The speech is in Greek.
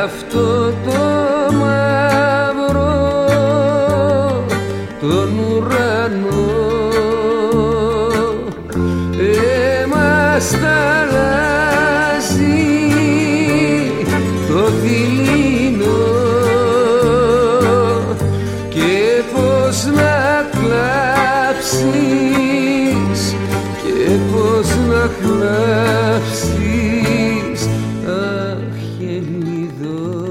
αυτό το μαύρο τον ουρανό μας τα αλλάζει το δειλινό και πως να κλάψεις και πως να κλάψεις αχ Ελίδο.